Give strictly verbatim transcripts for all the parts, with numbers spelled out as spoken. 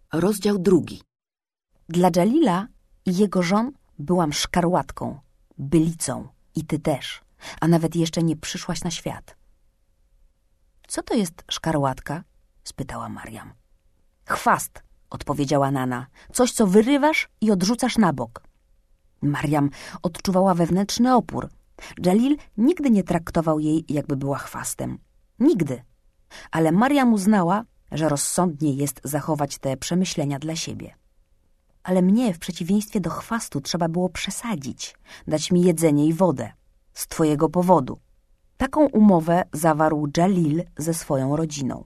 Rozdział drugi. Dla Dżalila i jego żon byłam szkarłatką, bylicą i ty też, a nawet jeszcze nie przyszłaś na świat. Co to jest szkarłatka? Spytała Mariam. Chwast, odpowiedziała Nana. Coś, co wyrywasz i odrzucasz na bok. Mariam odczuwała wewnętrzny opór. Dżalil nigdy nie traktował jej, jakby była chwastem. Nigdy. Ale Mariam uznała, że rozsądniej jest zachować te przemyślenia dla siebie. Ale mnie, w przeciwieństwie do chwastu, trzeba było przesadzić, dać mi jedzenie i wodę. Z twojego powodu. Taką umowę zawarł Dżalil ze swoją rodziną.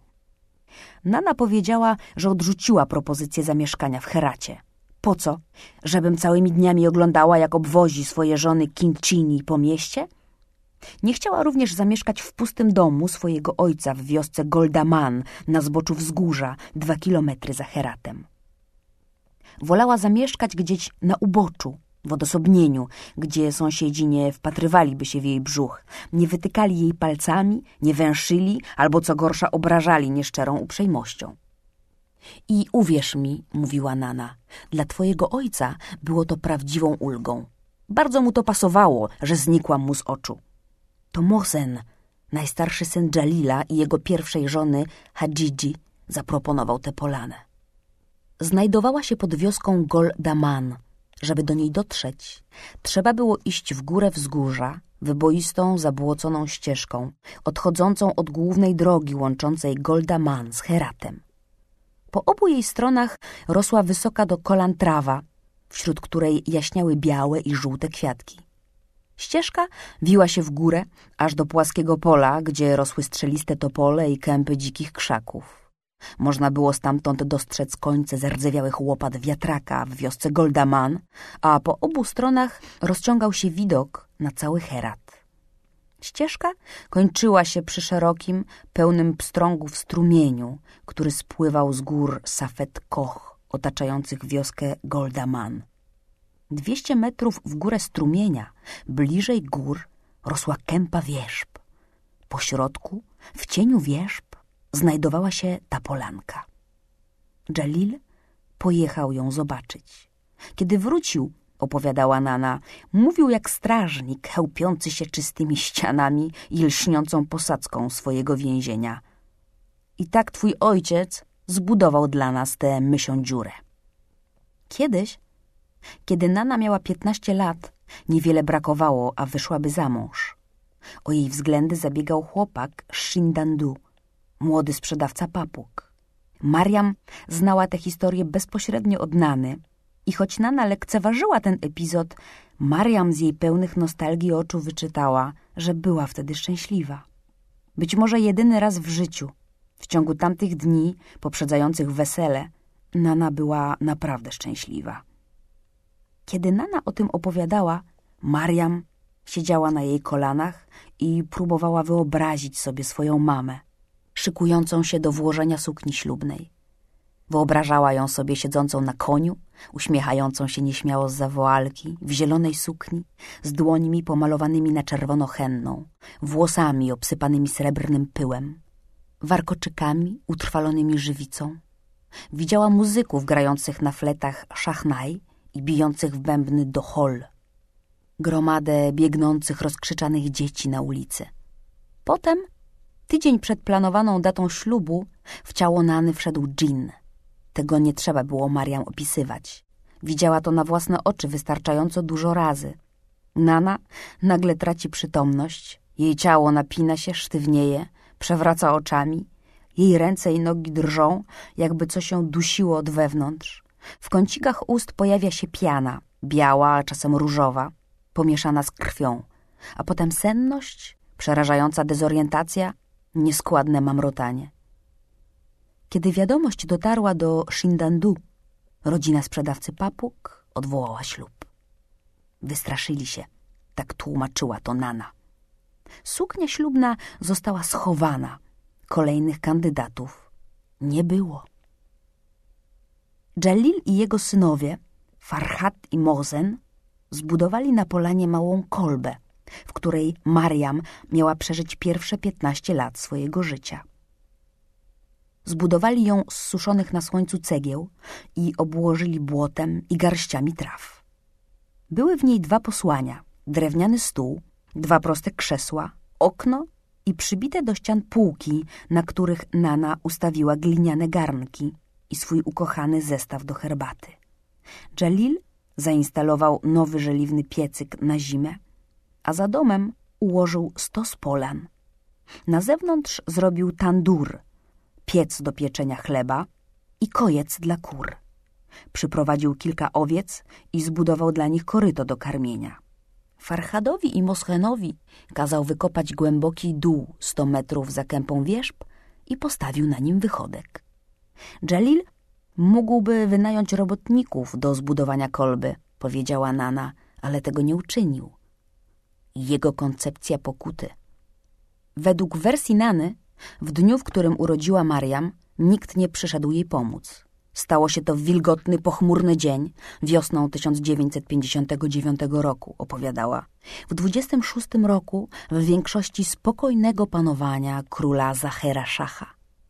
Nana powiedziała, że odrzuciła propozycję zamieszkania w Heracie. Po co? Żebym całymi dniami oglądała, jak obwozi swoje żony King Chini po mieście? Nie chciała również zamieszkać w pustym domu swojego ojca w wiosce Goldaman na zboczu wzgórza, dwa kilometry za Heratem. Wolała zamieszkać gdzieś na uboczu, w odosobnieniu, gdzie sąsiedzi nie wpatrywaliby się w jej brzuch, nie wytykali jej palcami, nie węszyli albo co gorsza obrażali nieszczerą uprzejmością. I uwierz mi, mówiła Nana, dla twojego ojca było to prawdziwą ulgą. Bardzo mu to pasowało, że znikłam mu z oczu. To Mohsen, najstarszy syn Dżalila i jego pierwszej żony Hadżidzi, zaproponował tę polanę. Znajdowała się pod wioską Gol Daman. Żeby do niej dotrzeć, trzeba było iść w górę wzgórza, wyboistą, zabłoconą ścieżką, odchodzącą od głównej drogi łączącej Gol Daman z Heratem. Po obu jej stronach rosła wysoka do kolan trawa, wśród której jaśniały białe i żółte kwiatki. Ścieżka wiła się w górę, aż do płaskiego pola, gdzie rosły strzeliste topole i kępy dzikich krzaków. Można było stamtąd dostrzec końce zardzewiałych łopat wiatraka w wiosce Goldaman, a po obu stronach rozciągał się widok na cały Herat. Ścieżka kończyła się przy szerokim, pełnym pstrągów strumieniu, który spływał z gór Safed Koch, otaczających wioskę Goldaman. Dwieście metrów w górę strumienia, bliżej gór, rosła kępa wierzb. Po środku, w cieniu wierzb, znajdowała się ta polanka. Dżalil pojechał ją zobaczyć. Kiedy wrócił, opowiadała Nana, mówił jak strażnik chełpiący się czystymi ścianami i lśniącą posadzką swojego więzienia. I tak twój ojciec zbudował dla nas tę mysią dziurę. Kiedyś, kiedy Nana miała piętnaście lat, niewiele brakowało, a wyszłaby za mąż. O jej względy zabiegał chłopak Shindandu, młody sprzedawca papug. Mariam znała tę historię bezpośrednio od Nany i choć Nana lekceważyła ten epizod, Mariam z jej pełnych nostalgii oczu wyczytała, że była wtedy szczęśliwa. Być może jedyny raz w życiu, w ciągu tamtych dni poprzedzających wesele, Nana była naprawdę szczęśliwa. Kiedy Nana o tym opowiadała, Mariam siedziała na jej kolanach i próbowała wyobrazić sobie swoją mamę, szykującą się do włożenia sukni ślubnej. Wyobrażała ją sobie siedzącą na koniu, uśmiechającą się nieśmiało zza woalki, w zielonej sukni, z dłońmi pomalowanymi na czerwono henną, włosami obsypanymi srebrnym pyłem, warkoczykami utrwalonymi żywicą. Widziała muzyków grających na fletach szachnaj i bijących w bębny dohol, gromadę biegnących, rozkrzyczanych dzieci na ulicy. Potem, tydzień przed planowaną datą ślubu, w ciało Nany wszedł dżin. Tego nie trzeba było Mariam opisywać. Widziała to na własne oczy wystarczająco dużo razy. Nana nagle traci przytomność, jej ciało napina się, sztywnieje, przewraca oczami, jej ręce i nogi drżą, jakby coś ją dusiło od wewnątrz. W kącikach ust pojawia się piana, biała, a czasem różowa, pomieszana z krwią, a potem senność, przerażająca dezorientacja, nieskładne mamrotanie. Kiedy wiadomość dotarła do Shindandu, rodzina sprzedawcy papug odwołała ślub. Wystraszyli się, tak tłumaczyła to Nana. Suknia ślubna została schowana, kolejnych kandydatów nie było. Dżalil i jego synowie, Farhat i Mohsen, zbudowali na polanie małą kolbę, w której Mariam miała przeżyć pierwsze piętnaście lat swojego życia. zbudowali ją z suszonych na słońcu cegieł i obłożyli błotem i garściami traw. Były w niej dwa posłania, drewniany stół, dwa proste krzesła, okno i przybite do ścian półki, na których Nana ustawiła gliniane garnki i swój ukochany zestaw do herbaty. Dżalil zainstalował nowy żeliwny piecyk na zimę, a za domem ułożył stos polan. Na zewnątrz zrobił tandur, piec do pieczenia chleba i kojec dla kur. Przyprowadził kilka owiec i zbudował dla nich koryto do karmienia. Farhadowi i Moschenowi kazał wykopać głęboki dół sto metrów za kępą wierzb i postawił na nim wychodek. Dżalil mógłby wynająć robotników do zbudowania kolby, powiedziała Nana, ale tego nie uczynił. Jego koncepcja pokuty. Według wersji Nany, w dniu, w którym urodziła Mariam, nikt nie przyszedł jej pomóc. Stało się to w wilgotny, pochmurny dzień, wiosną tysiąc dziewięćset pięćdziesiątego dziewiątego roku, opowiadała. W dwudziestym szóstym roku, w większości spokojnego panowania króla Zahera Szacha.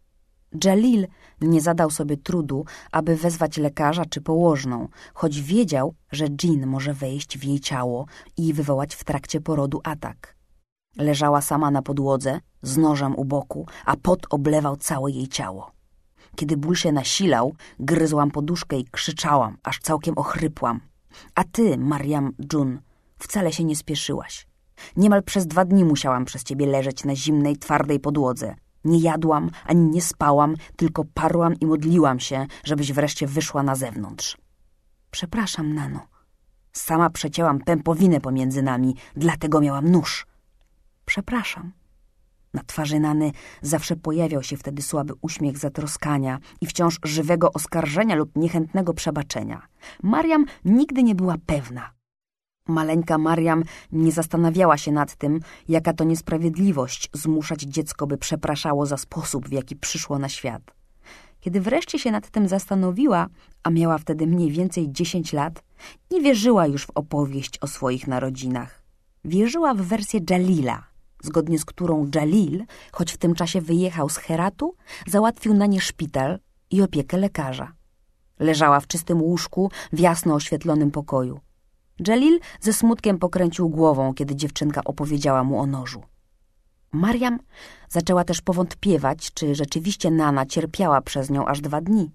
Dżalil nie zadał sobie trudu, aby wezwać lekarza czy położną, choć wiedział, że dżin może wejść w jej ciało i wywołać w trakcie porodu atak. Leżała sama na podłodze, z nożem u boku, a pot oblewał całe jej ciało. Kiedy ból się nasilał, gryzłam poduszkę i krzyczałam, aż całkiem ochrypłam. A ty, Mariam Dżun, wcale się nie spieszyłaś. Niemal przez dwa dni musiałam przez ciebie leżeć na zimnej, twardej podłodze. Nie jadłam, ani nie spałam, tylko parłam i modliłam się, żebyś wreszcie wyszła na zewnątrz. Przepraszam, Nano. Sama przecięłam pępowinę pomiędzy nami, dlatego miałam nóż. Przepraszam. Na twarzy Nany zawsze pojawiał się wtedy słaby uśmiech zatroskania i wciąż żywego oskarżenia lub niechętnego przebaczenia. Mariam nigdy nie była pewna. Maleńka Mariam nie zastanawiała się nad tym, jaka to niesprawiedliwość zmuszać dziecko, by przepraszało za sposób, w jaki przyszło na świat. Kiedy wreszcie się nad tym zastanowiła, a miała wtedy mniej więcej dziesięć lat, nie wierzyła już w opowieść o swoich narodzinach. Wierzyła w wersję Dżalila, zgodnie z którą Dżalil, choć w tym czasie wyjechał z Heratu, załatwił na nie szpital i opiekę lekarza. Leżała w czystym łóżku w jasno oświetlonym pokoju. Dżalil ze smutkiem pokręcił głową, kiedy dziewczynka opowiedziała mu o nożu. Mariam zaczęła też powątpiewać, czy rzeczywiście Nana cierpiała przez nią aż dwa dni.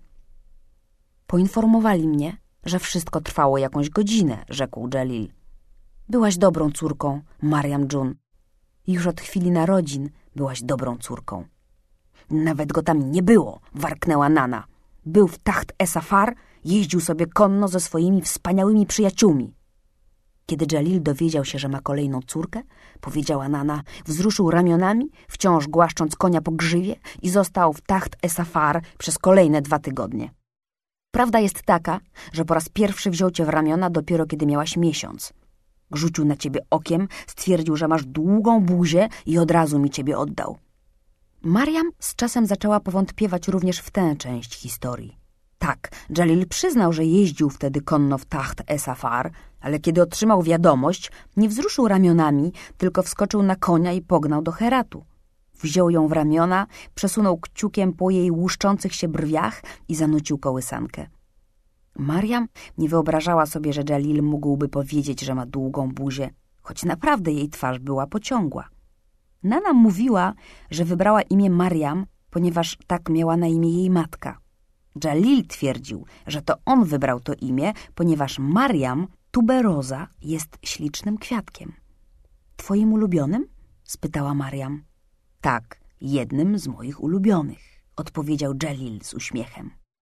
Poinformowali mnie, że wszystko trwało jakąś godzinę, rzekł Dżalil. Byłaś dobrą córką, Mariam Dżun. Już od chwili narodzin byłaś dobrą córką. Nawet go tam nie było, warknęła Nana. Był w Taht Esafar, jeździł sobie konno ze swoimi wspaniałymi przyjaciółmi. Kiedy Dżalil dowiedział się, że ma kolejną córkę, powiedziała Nana, wzruszył ramionami, wciąż głaszcząc konia po grzywie i został w Taht Esafar przez kolejne dwa tygodnie. Prawda jest taka, że po raz pierwszy wziął cię w ramiona dopiero kiedy miałaś miesiąc. Rzucił na ciebie okiem, stwierdził, że masz długą buzię i od razu mi ciebie oddał. Mariam z czasem zaczęła powątpiewać również w tę część historii. Tak, Dżalil przyznał, że jeździł wtedy konno w Taht Esafar, ale kiedy otrzymał wiadomość, nie wzruszył ramionami, tylko wskoczył na konia i pognał do Heratu. Wziął ją w ramiona, przesunął kciukiem po jej łuszczących się brwiach i zanucił kołysankę. Mariam nie wyobrażała sobie, że Dżalil mógłby powiedzieć, że ma długą buzię, choć naprawdę jej twarz była pociągła. Nana mówiła, że wybrała imię Mariam, ponieważ tak miała na imię jej matka. Dżalil twierdził, że to on wybrał to imię, ponieważ Mariam, tuberoza, jest ślicznym kwiatkiem. Twoim ulubionym? Spytała Mariam. Tak, jednym z moich ulubionych, odpowiedział Dżalil z uśmiechem.